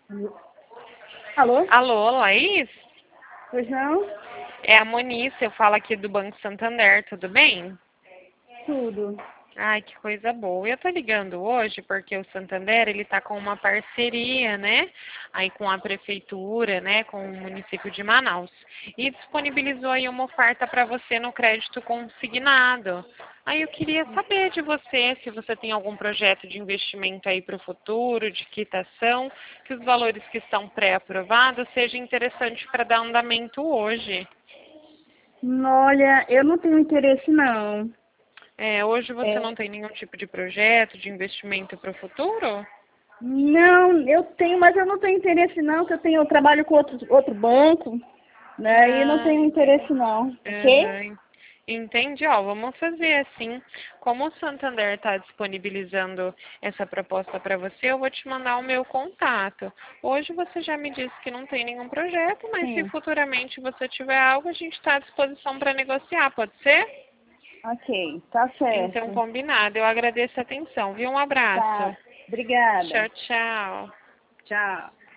Alô? Alô, Laís? Pois não? É a Monice, eu falo aqui do Banco Santander, tudo bem? Tudo. Ai, que coisa boa. Eu tô ligando hoje porque o Santander, ele tá com uma parceria, né? Aí com a prefeitura, né? Com o município de Manaus. E disponibilizou aí uma oferta para você no crédito consignado. Aí eu queria saber de você se você tem algum projeto de investimento aí para o futuro, de quitação, que os valores que estão pré-aprovados sejam interessantes para dar andamento hoje. Olha, eu não tenho interesse não. Hoje você É, não tem nenhum tipo de projeto de investimento para o futuro? não, eu tenho, mas eu não tenho interesse não, que eu trabalho com outro banco, né? E não Ah, tenho interesse entendi. não, ok? Aham, entendi. Ó, vamos fazer assim. Como o Santander está disponibilizando essa proposta para você, eu vou te mandar o meu contato. Hoje você já me disse que não tem nenhum projeto, mas se Sim, futuramente você tiver algo, a gente está à disposição para negociar, pode ser? ok, tá Então, certo. combinado. Eu agradeço a atenção, viu? Um abraço. Tá, obrigada. Tchau, tchau. Tchau.